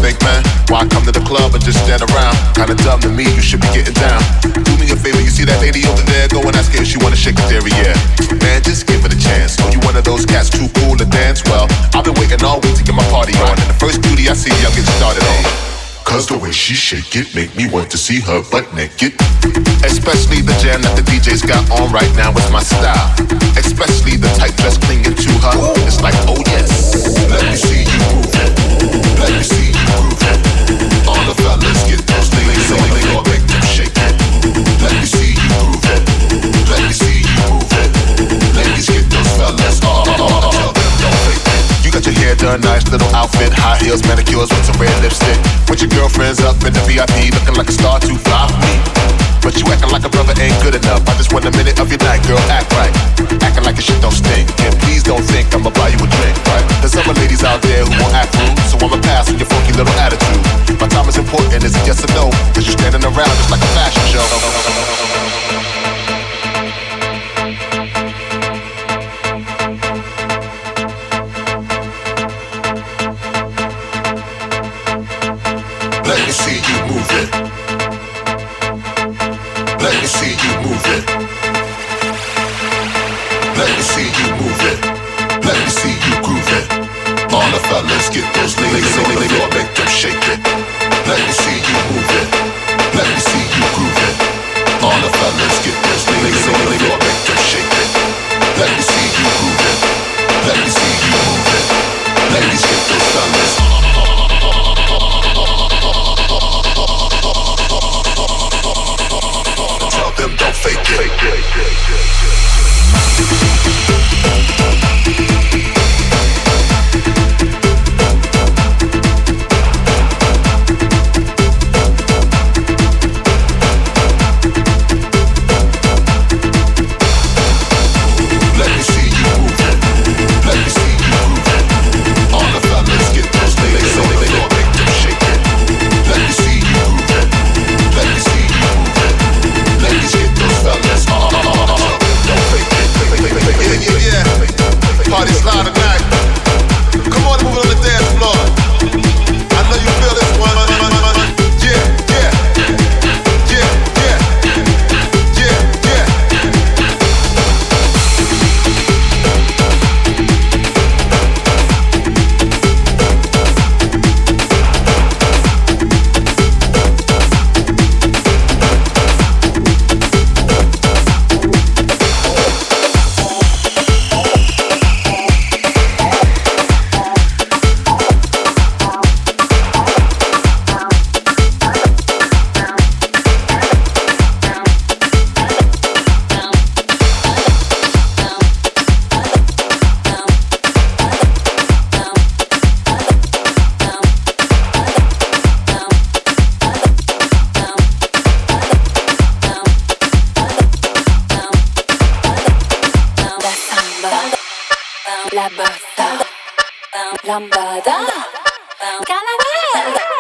think, man? Why come to the club and just stand around? Kinda dumb to me, you should be getting down. Do me a favor, you see that lady over there? Go and ask her if she wanna shake the dairy, yeah. Man, just give it a chance. Oh, you one of those cats too cool to dance? Well, I've been waiting all week to get my party on, and the first beauty I see, I'll get started on. Cause the way she shake it make me want to see her butt naked. Especially the jam that the DJ's got on right now is my style. Especially the tight dress clinging to her. It's like, oh yes, let me see you move it. Let me see you groove it. All the fellas get those things on, they all make them shake it. Let me see you groove it. Let me see you move it. Ladies, get those fellas on, tell them don't fake it. You got your hair done, nice little outfit, high heels, manicures with some red lipstick. With your girlfriends up in the VIP, looking like a star too fly for me. But you acting like a brother ain't good enough. I just want a minute of your night, girl, act right. Acting like your shit don't stink. And please don't think I'ma buy you a drink, right? There's other ladies out there who won't act rude, so I'ma pass on your funky little attitude. My time is important, is it yes or no? Cause you're standing around just like a fashion show. Let me see you move it. Let me see you move it. Let me see you move it. Let me see you groove it. All the fellas get those ladies on the floor, make them shake it. Let me see you move it. Let me see you groove it. All the fellas get those ladies on the floor, make them shake it. Let me see you groove it. Let me see you move it. Ladies, get those fellas. Tell them don't fake it. Let me see you move it. Let me see you groove it. All the fellas get those ladies on the floor, make them shake it. Let me see you groove it. Let me see you move it. Ladies, get those fellas don't fake it. Yeah. Party's loud tonight. Come on, move on the dance floor. I know you feel this one. La bossa, lambada, carnaval.